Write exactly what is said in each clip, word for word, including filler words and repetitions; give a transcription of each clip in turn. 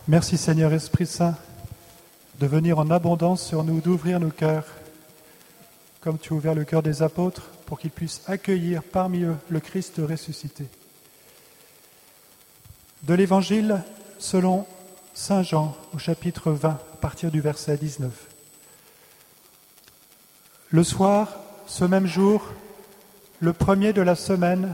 Merci Seigneur Esprit Saint de venir en abondance sur nous, d'ouvrir nos cœurs, comme tu as ouvert le cœur des apôtres, pour qu'ils puissent accueillir parmi eux le Christ ressuscité. De l'Évangile selon saint Jean, au chapitre vingt, à partir du verset dix-neuf. Le soir, ce même jour, le premier de la semaine,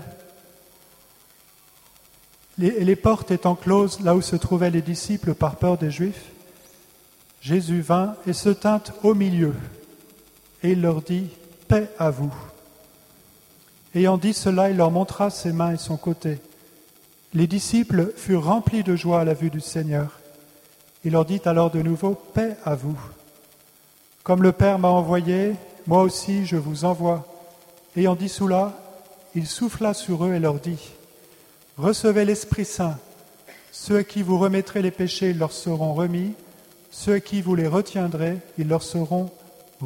les, les portes étant closes là où se trouvaient les disciples par peur des Juifs, Jésus vint et se tint au milieu, et il leur dit « Paix à vous ». Ayant dit cela, il leur montra ses mains et son côté. Les disciples furent remplis de joie à la vue du Seigneur. Il leur dit alors de nouveau « Paix à vous ». Comme le Père m'a envoyé, moi aussi je vous envoie. Ayant dit cela, il souffla sur eux et leur dit « Recevez l'Esprit Saint. Ceux à qui vous remettrez les péchés, ils leur seront remis. Ceux à qui vous les retiendrez, ils leur seront retenus. »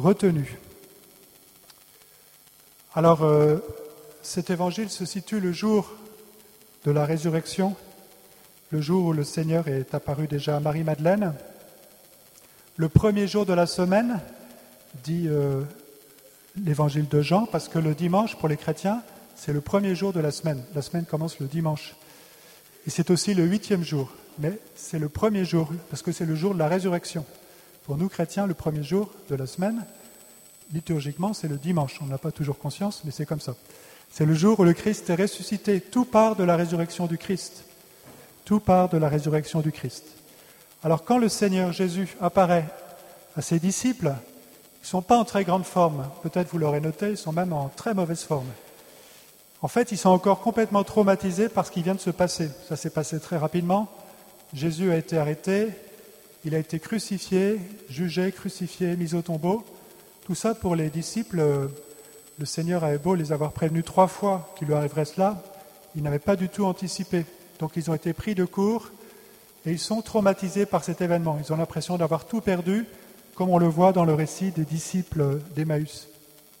Alors, euh, cet évangile se situe le jour de la résurrection, le jour où le Seigneur est apparu déjà à Marie-Madeleine. Le premier jour de la semaine, dit euh, l'évangile de Jean, parce que le dimanche, pour les chrétiens, c'est le premier jour de la semaine. La semaine commence le dimanche. Et c'est aussi le huitième jour. Mais c'est le premier jour, parce que c'est le jour de la résurrection. Pour nous, chrétiens, le premier jour de la semaine, liturgiquement, c'est le dimanche. On n'a pas toujours conscience, mais c'est comme ça. C'est le jour où le Christ est ressuscité. Tout part de la résurrection du Christ. Tout part de la résurrection du Christ. Alors quand le Seigneur Jésus apparaît à ses disciples, ils ne sont pas en très grande forme. Peut-être vous l'aurez noté, ils sont même en très mauvaise forme. En fait, ils sont encore complètement traumatisés par ce qui vient de se passer. Ça s'est passé très rapidement. Jésus a été arrêté, il a été crucifié, jugé, crucifié, mis au tombeau. Tout ça pour les disciples, le Seigneur avait beau les avoir prévenus trois fois qu'il lui arriverait cela, ils n'avaient pas du tout anticipé. Donc ils ont été pris de court et ils sont traumatisés par cet événement. Ils ont l'impression d'avoir tout perdu, comme on le voit dans le récit des disciples d'Emmaüs.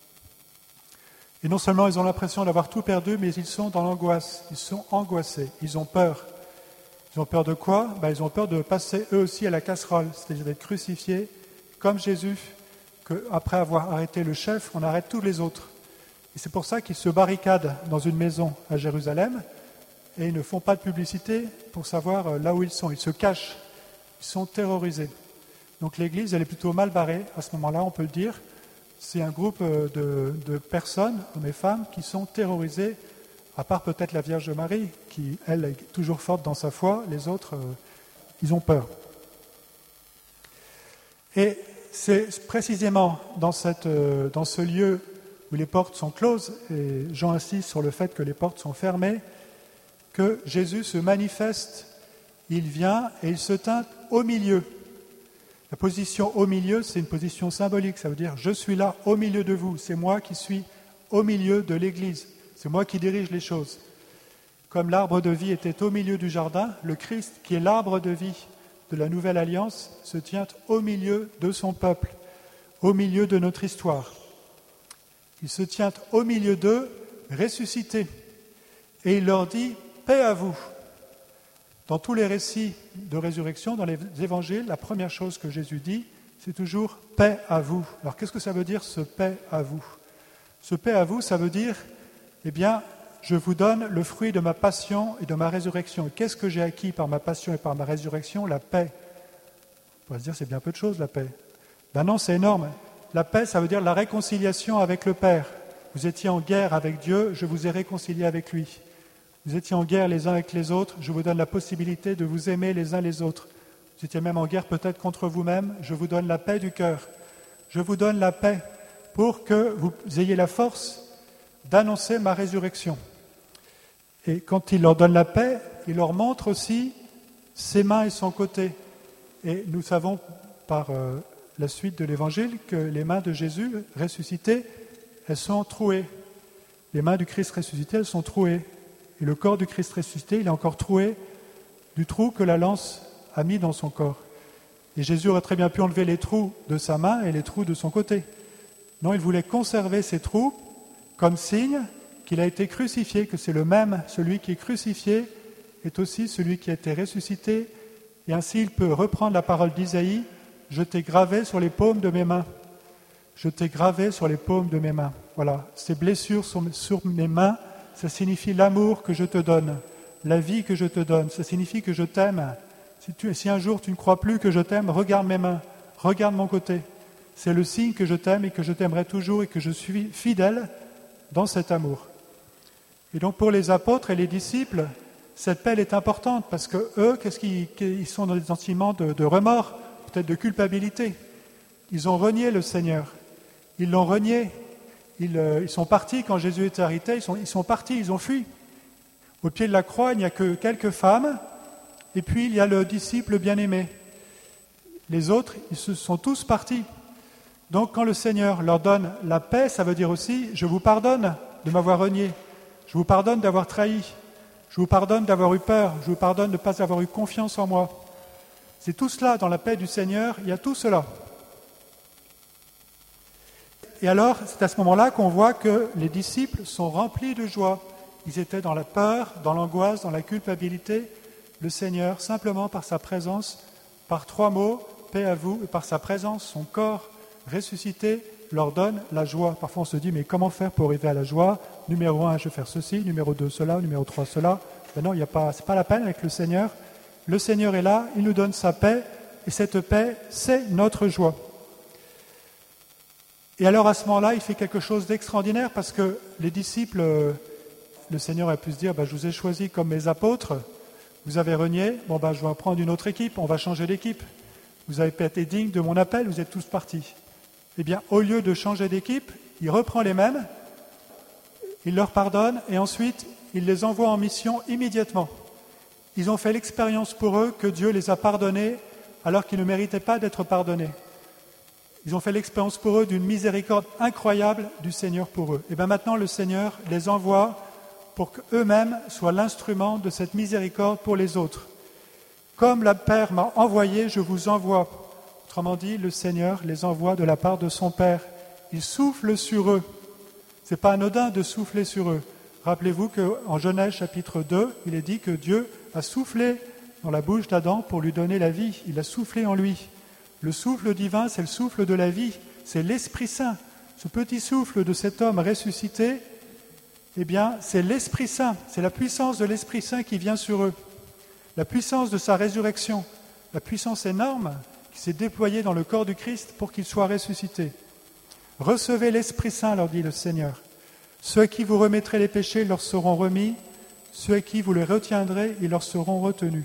Et non seulement ils ont l'impression d'avoir tout perdu, mais ils sont dans l'angoisse, ils sont angoissés, ils ont peur. Ils ont peur de quoi ? Ben, ils ont peur de passer eux aussi à la casserole, c'est-à-dire d'être crucifiés, comme Jésus, qu'après avoir arrêté le chef, on arrête tous les autres. Et c'est pour ça qu'ils se barricadent dans une maison à Jérusalem, et ils ne font pas de publicité pour savoir là où ils sont. Ils se cachent, ils sont terrorisés. Donc l'Église, elle est plutôt mal barrée, à ce moment-là, on peut le dire. C'est un groupe de, de personnes, hommes et femmes, qui sont terrorisés, à part peut-être la Vierge Marie, qui, elle, est toujours forte dans sa foi, les autres, euh, ils ont peur. Et c'est précisément dans, cette, euh, dans ce lieu où les portes sont closes, et Jean insiste sur le fait que les portes sont fermées, que Jésus se manifeste, il vient et il se tint au milieu. La position au milieu, c'est une position symbolique, ça veut dire « je suis là au milieu de vous », c'est moi qui suis au milieu de l'Église. C'est moi qui dirige les choses. Comme l'arbre de vie était au milieu du jardin, le Christ, qui est l'arbre de vie de la nouvelle alliance, se tient au milieu de son peuple, au milieu de notre histoire. Il se tient au milieu d'eux, ressuscité, et il leur dit « Paix à vous ». Dans tous les récits de résurrection, dans les évangiles, la première chose que Jésus dit, c'est toujours « Paix à vous ». Alors qu'est-ce que ça veut dire, ce « paix à vous » ? Ce « paix à vous », ça veut dire eh bien, je vous donne le fruit de ma passion et de ma résurrection. Qu'est-ce que j'ai acquis par ma passion et par ma résurrection ? La paix. On pourrait se dire, c'est bien peu de choses, la paix. Ben non, c'est énorme. La paix, ça veut dire la réconciliation avec le Père. Vous étiez en guerre avec Dieu, je vous ai réconcilié avec lui. Vous étiez en guerre les uns avec les autres, je vous donne la possibilité de vous aimer les uns les autres. Vous étiez même en guerre peut-être contre vous-même, je vous donne la paix du cœur. Je vous donne la paix pour que vous ayez la force d'annoncer ma résurrection. Et quand il leur donne la paix, il leur montre aussi ses mains et son côté. Et nous savons par euh, la suite de l'Évangile que les mains de Jésus ressuscité, elles sont trouées. Les mains du Christ ressuscité, elles sont trouées. Et le corps du Christ ressuscité, il est encore troué du trou que la lance a mis dans son corps. Et Jésus aurait très bien pu enlever les trous de sa main et les trous de son côté. Non, il voulait conserver ces trous comme signe qu'il a été crucifié, que c'est le même, celui qui est crucifié, est aussi celui qui a été ressuscité Et ainsi, il peut reprendre la parole d'Isaïe, « Je t'ai gravé sur les paumes de mes mains. Je t'ai gravé sur les paumes de mes mains. » Voilà, ces blessures sur, sur mes mains, ça signifie l'amour que je te donne, la vie que je te donne. Ça signifie que je t'aime. Si, tu, si un jour tu ne crois plus que je t'aime, regarde mes mains, regarde mon côté. C'est le signe que je t'aime et que je t'aimerai toujours et que je suis fidèle dans cet amour. Et donc pour les apôtres et les disciples, cette paix est importante parce que eux, qu'est-ce qu'ils, ils sont dans des sentiments de, de remords, peut-être de culpabilité. Ils ont renié le Seigneur. Ils l'ont renié. Ils, euh, ils sont partis quand Jésus était arrêté. Ils sont, ils sont partis, ils ont fui. Au pied de la croix, il n'y a que quelques femmes. Et puis il y a le disciple bien-aimé. Les autres, ils se sont tous partis. Donc quand le Seigneur leur donne la paix, ça veut dire aussi, je vous pardonne de m'avoir renié. Je vous pardonne d'avoir trahi. Je vous pardonne d'avoir eu peur. Je vous pardonne de ne pas avoir eu confiance en moi. C'est tout cela, dans la paix du Seigneur, il y a tout cela. Et alors, c'est à ce moment-là qu'on voit que les disciples sont remplis de joie. Ils étaient dans la peur, dans l'angoisse, dans la culpabilité. Le Seigneur, simplement par sa présence, par trois mots, paix à vous, et par sa présence, son corps ressuscité, leur donne la joie. Parfois on se dit, mais comment faire pour arriver à la joie? Numéro un, je vais faire ceci, numéro deux, cela, numéro trois, cela. Ben non, il y a pas, c'est pas la peine avec le Seigneur. Le Seigneur est là, il nous donne sa paix, et cette paix, c'est notre joie. Et alors à ce moment-là, il fait quelque chose d'extraordinaire, parce que les disciples, le Seigneur a pu se dire, ben, je vous ai choisis comme mes apôtres, vous avez renié, bon ben, je vais en prendre une autre équipe, on va changer d'équipe. Vous avez pas été digne de mon appel, vous êtes tous partis. Eh bien, au lieu de changer d'équipe, il reprend les mêmes, il leur pardonne et ensuite, il les envoie en mission immédiatement. Ils ont fait l'expérience pour eux que Dieu les a pardonnés alors qu'ils ne méritaient pas d'être pardonnés. Ils ont fait l'expérience pour eux d'une miséricorde incroyable du Seigneur pour eux. Et bien maintenant, le Seigneur les envoie pour qu'eux-mêmes soient l'instrument de cette miséricorde pour les autres. Comme le Père m'a envoyé, je vous envoie. Autrement dit, le Seigneur les envoie de la part de son Père. Il souffle sur eux. Ce n'est pas anodin de souffler sur eux. Rappelez-vous qu'en Genèse chapitre deux, il est dit que Dieu a soufflé dans la bouche d'Adam pour lui donner la vie. Il a soufflé en lui. Le souffle divin, c'est le souffle de la vie. C'est l'Esprit Saint. Ce petit souffle de cet homme ressuscité, eh bien, c'est l'Esprit Saint. C'est la puissance de l'Esprit Saint qui vient sur eux. La puissance de sa résurrection, la puissance énorme qui s'est déployée dans le corps du Christ pour qu'il soit ressuscité. Recevez l'Esprit Saint, leur dit le Seigneur. Ceux à qui vous remettrez les péchés leur seront remis, ceux à qui vous les retiendrez, ils leur seront retenus.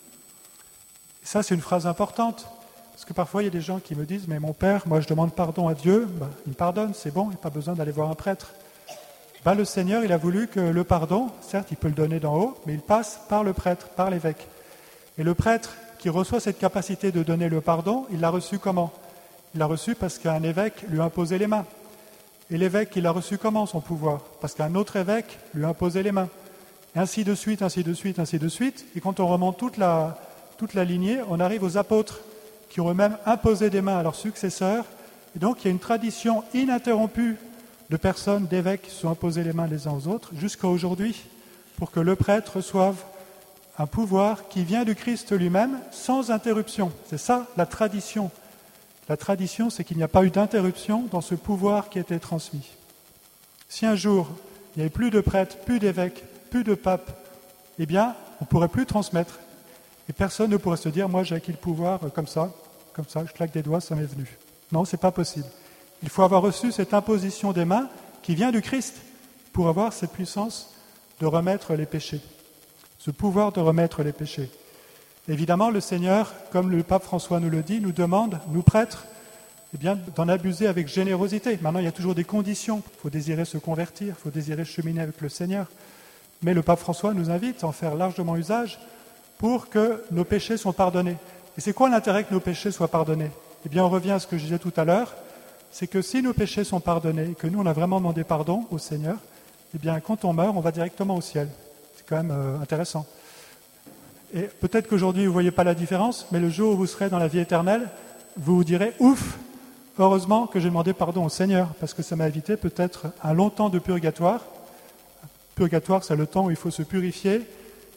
Et ça, c'est une phrase importante, parce que parfois, il y a des gens qui me disent « Mais mon Père, moi je demande pardon à Dieu, ben, il me pardonne, c'est bon, il n'y a pas besoin d'aller voir un prêtre. » Ben, le Seigneur, il a voulu que le pardon, certes, il peut le donner d'en haut, mais il passe par le prêtre, par l'évêque. Et le prêtre qui reçoit cette capacité de donner le pardon, il l'a reçu comment? Il l'a reçu parce qu'un évêque lui a imposé les mains. Et l'évêque, il l'a reçu comment, son pouvoir? Parce qu'un autre évêque lui a imposé les mains. Et ainsi de suite, ainsi de suite, ainsi de suite. Et quand on remonte toute la, toute la lignée, on arrive aux apôtres qui ont eux-mêmes imposé des mains à leurs successeurs. Et donc, il y a une tradition ininterrompue de personnes, d'évêques qui se sont imposés les mains les uns aux autres jusqu'à aujourd'hui pour que le prêtre reçoive un pouvoir qui vient du Christ lui-même sans interruption. C'est ça la tradition. La tradition, c'est qu'il n'y a pas eu d'interruption dans ce pouvoir qui a été transmis. Si un jour, il n'y avait plus de prêtres, plus d'évêques, plus de papes, eh bien, on ne pourrait plus transmettre. Et personne ne pourrait se dire, moi j'ai acquis le pouvoir comme ça, comme ça, je claque des doigts, ça m'est venu. Non, ce n'est pas possible. Il faut avoir reçu cette imposition des mains qui vient du Christ pour avoir cette puissance de remettre les péchés, ce pouvoir de remettre les péchés. Évidemment, le Seigneur, comme le pape François nous le dit, nous demande, nous prêtres, eh bien, d'en abuser avec générosité. Maintenant, il y a toujours des conditions. Il faut désirer se convertir, il faut désirer cheminer avec le Seigneur. Mais le pape François nous invite à en faire largement usage pour que nos péchés soient pardonnés. Et c'est quoi l'intérêt que nos péchés soient pardonnés? Eh bien, on revient à ce que je disais tout à l'heure, c'est que si nos péchés sont pardonnés et que nous, on a vraiment demandé pardon au Seigneur, eh bien, quand on meurt, on va directement au ciel. C'est quand même euh, intéressant. Et peut-être qu'aujourd'hui, vous ne voyez pas la différence, mais le jour où vous serez dans la vie éternelle, vous vous direz « Ouf, heureusement que j'ai demandé pardon au Seigneur, parce que ça m'a évité peut-être un long temps de purgatoire. » Purgatoire, c'est le temps où il faut se purifier, il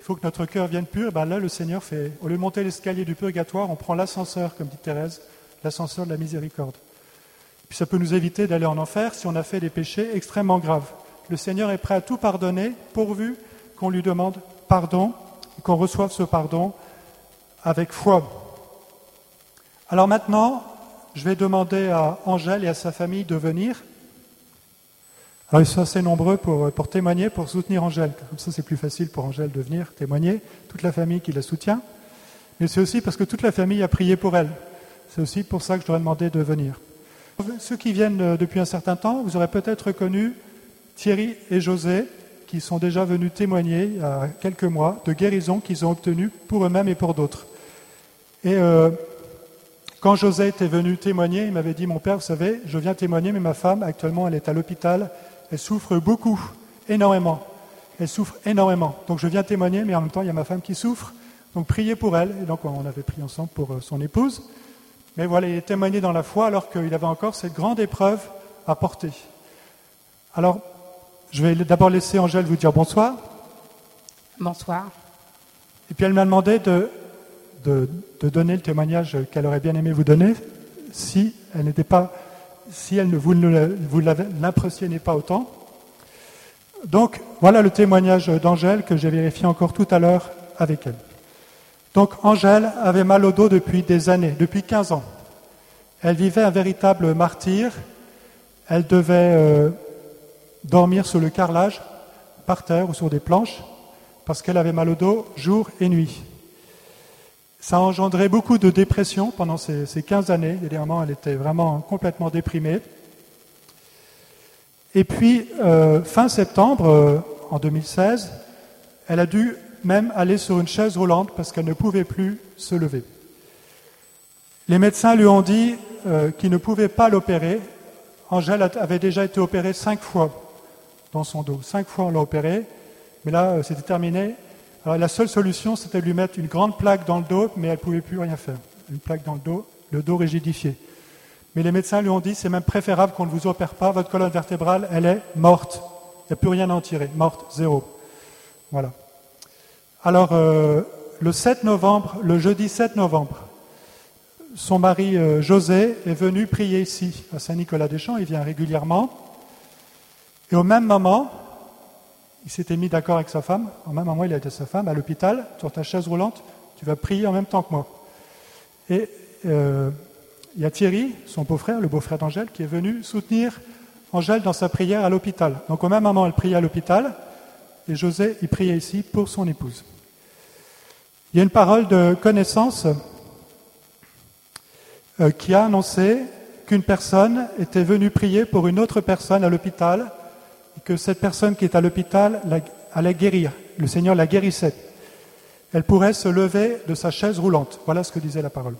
faut que notre cœur vienne pur. Ben là, le Seigneur fait, au lieu de monter l'escalier du purgatoire, on prend l'ascenseur, comme dit Thérèse, l'ascenseur de la miséricorde. Puis ça peut nous éviter d'aller en enfer si on a fait des péchés extrêmement graves. Le Seigneur est prêt à tout pardonner, pourvu qu'on lui demande pardon, et qu'on reçoive ce pardon avec foi. Alors maintenant, je vais demander à Angèle et à sa famille de venir. Alors ils sont assez nombreux pour, pour témoigner, pour soutenir Angèle. Comme ça, c'est plus facile pour Angèle de venir témoigner, toute la famille qui la soutient. Mais c'est aussi parce que toute la famille a prié pour elle. C'est aussi pour ça que je leur ai demandé de venir. Ceux qui viennent depuis un certain temps, vous aurez peut-être reconnu Thierry et José, qui sont déjà venus témoigner il y a quelques mois de guérisons qu'ils ont obtenues pour eux-mêmes et pour d'autres. Et euh, quand José était venu témoigner, il m'avait dit « Mon père, vous savez, je viens témoigner, mais ma femme, actuellement, elle est à l'hôpital, elle souffre beaucoup, énormément. Elle souffre énormément. Donc je viens témoigner, mais en même temps, il y a ma femme qui souffre. Donc priez pour elle. » Et donc on avait prié ensemble pour son épouse. Mais voilà, il témoignait dans la foi alors qu'il avait encore cette grande épreuve à porter. Alors, je vais d'abord laisser Angèle vous dire bonsoir. Bonsoir. Et puis elle m'a demandé de, de, de donner le témoignage qu'elle aurait bien aimé vous donner si elle n'était pas, si elle ne vous ne vous l'impressionnez pas autant. Donc voilà le témoignage d'Angèle que j'ai vérifié encore tout à l'heure avec elle. Donc Angèle avait mal au dos depuis des années, depuis quinze ans. Elle vivait un véritable martyre. Elle devait euh, dormir sur le carrelage, par terre ou sur des planches, parce qu'elle avait mal au dos jour et nuit. Ça a engendré beaucoup de dépression pendant ces, ces quinze années. Il y a des moments où elle était vraiment complètement déprimée. Et puis, euh, fin septembre, euh, en deux mille seize, elle a dû même aller sur une chaise roulante parce qu'elle ne pouvait plus se lever. Les médecins lui ont dit euh, qu'ils ne pouvaient pas l'opérer. Angèle avait déjà été opérée cinq fois dans son dos. Cinq fois on l'a opérée, mais là euh, c'était terminé. Alors la seule solution c'était de lui mettre une grande plaque dans le dos, mais elle ne pouvait plus rien faire. Une plaque dans le dos, le dos rigidifié. Mais les médecins lui ont dit c'est même préférable qu'on ne vous opère pas, votre colonne vertébrale elle est morte. Il n'y a plus rien à en tirer, morte, zéro. Voilà. Alors euh, le sept novembre, le jeudi sept novembre, son mari euh, José est venu prier ici, à Saint-Nicolas-des-Champs, il vient régulièrement. Et au même moment, il s'était mis d'accord avec sa femme, au même moment il a dit à sa femme, à l'hôpital, sur ta chaise roulante, tu vas prier en même temps que moi. Et euh, il y a Thierry, son beau-frère, le beau-frère d'Angèle, qui est venu soutenir Angèle dans sa prière à l'hôpital. Donc au même moment, elle priait à l'hôpital, et José, il priait ici pour son épouse. Il y a une parole de connaissance euh, qui a annoncé qu'une personne était venue prier pour une autre personne à l'hôpital, et que cette personne qui est à l'hôpital la, allait guérir. Le Seigneur la guérissait. Elle pourrait se lever de sa chaise roulante. Voilà ce que disait la parole.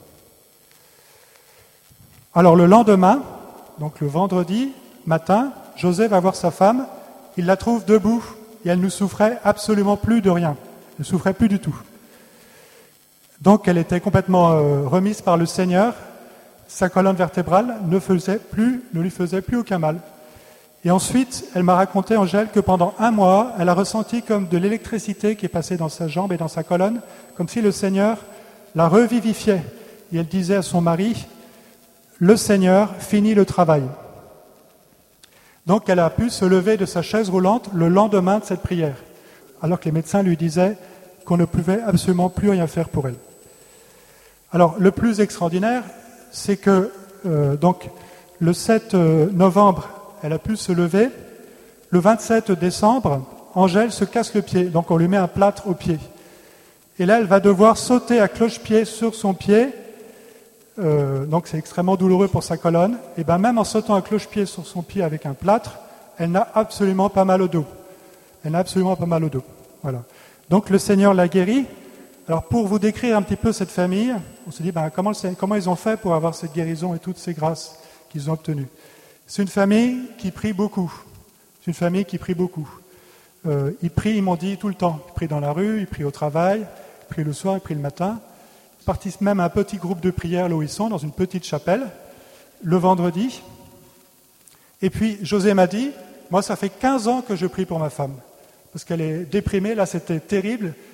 Alors le lendemain, donc le vendredi matin, José va voir sa femme, il la trouve debout et elle ne souffrait absolument plus de rien. Elle ne souffrait plus du tout. Donc elle était complètement euh, remise par le Seigneur. Sa colonne vertébrale ne, faisait plus, ne lui faisait plus aucun mal. Et ensuite, elle m'a raconté, Angèle, que pendant un mois, elle a ressenti comme de l'électricité qui est passée dans sa jambe et dans sa colonne, comme si le Seigneur la revivifiait. Et elle disait à son mari, « Le Seigneur finit le travail ». Donc elle a pu se lever de sa chaise roulante le lendemain de cette prière, alors que les médecins lui disaient qu'on ne pouvait absolument plus rien faire pour elle. Alors le plus extraordinaire, c'est que euh, donc le sept novembre, elle a pu se lever. Le vingt-sept décembre, Angèle se casse le pied, donc on lui met un plâtre au pied. Et là, elle va devoir sauter à cloche-pied sur son pied, euh, donc c'est extrêmement douloureux pour sa colonne. Et bien même en sautant à cloche-pied sur son pied avec un plâtre, elle n'a absolument pas mal au dos. Elle n'a absolument pas mal au dos. Voilà. Donc le Seigneur l'a guérie. Alors pour vous décrire un petit peu cette famille, on se dit ben, comment, comment ils ont fait pour avoir cette guérison et toutes ces grâces qu'ils ont obtenues. C'est une famille qui prie beaucoup. C'est une famille qui prie beaucoup. Euh, ils prient, ils m'ont dit, tout le temps. Ils prient dans la rue, ils prient au travail, ils prient le soir, ils prient le matin. Ils participent même à un petit groupe de prière là où ils sont, dans une petite chapelle, le vendredi. Et puis José m'a dit, moi ça fait quinze ans que je prie pour ma femme. Parce qu'elle est déprimée, là c'était terrible.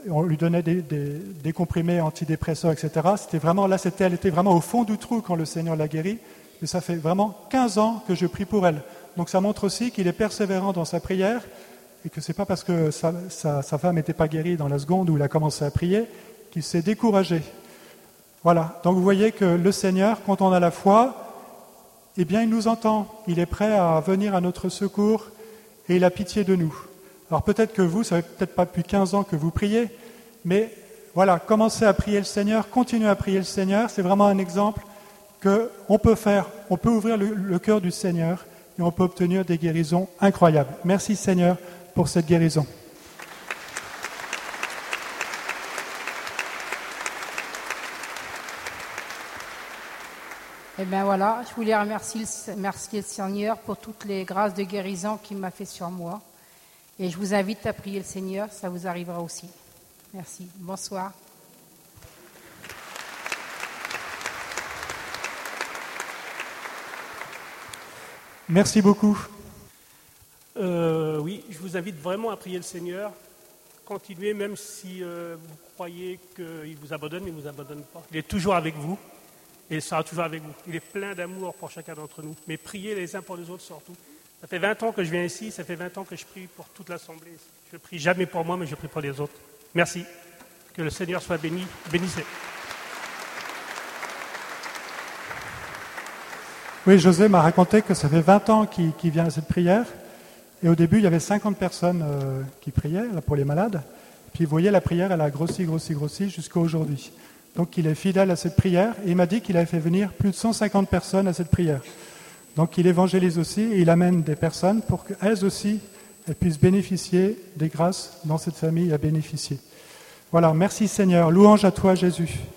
on lui donnait des, des, des comprimés antidépresseurs, et cetera. C'était vraiment, là, c'était, elle était vraiment au fond du trou quand le Seigneur l'a guérie. Et ça fait vraiment quinze ans que je prie pour elle. Donc ça montre aussi qu'il est persévérant dans sa prière et que ce n'est pas parce que sa, sa, sa femme n'était pas guérie dans la seconde où il a commencé à prier qu'il s'est découragé. Voilà, donc vous voyez que le Seigneur, quand on a la foi, eh bien il nous entend. Il est prêt à venir à notre secours et il a pitié de nous. Alors peut-être que vous, ça fait peut-être pas depuis quinze ans que vous priez, mais voilà, commencez à prier le Seigneur, continuez à prier le Seigneur, c'est vraiment un exemple qu'on peut faire, on peut ouvrir le, le cœur du Seigneur et on peut obtenir des guérisons incroyables. Merci Seigneur pour cette guérison. Eh bien voilà, je voulais remercier le, remercier le Seigneur pour toutes les grâces de guérison qu'il m'a fait sur moi. Et je vous invite à prier le Seigneur, ça vous arrivera aussi. Merci. Bonsoir. Merci beaucoup. Euh, oui, je vous invite vraiment à prier le Seigneur. Continuez, même si euh, vous croyez qu'il vous abandonne, mais il ne vous abandonne pas. Il est toujours avec vous et il sera toujours avec vous. Il est plein d'amour pour chacun d'entre nous. Mais priez les uns pour les autres surtout. Ça fait vingt ans que je viens ici, ça fait vingt ans que je prie pour toute l'Assemblée. Je ne prie jamais pour moi, mais je prie pour les autres. Merci. Que le Seigneur soit béni. Bénissez. Oui, José m'a raconté que ça fait vingt ans qu'il, qu'il vient à cette prière. Et au début, il y avait cinquante personnes euh, qui priaient là, pour les malades. Puis vous voyez, la prière, elle a grossi, grossi, grossi jusqu'à aujourd'hui. Donc il est fidèle à cette prière. Et il m'a dit qu'il avait fait venir plus de cent cinquante personnes à cette prière. Donc il évangélise aussi et il amène des personnes pour qu'elles aussi, elles puissent bénéficier des grâces dont cette famille a bénéficié. Voilà, merci Seigneur. Louange à toi Jésus.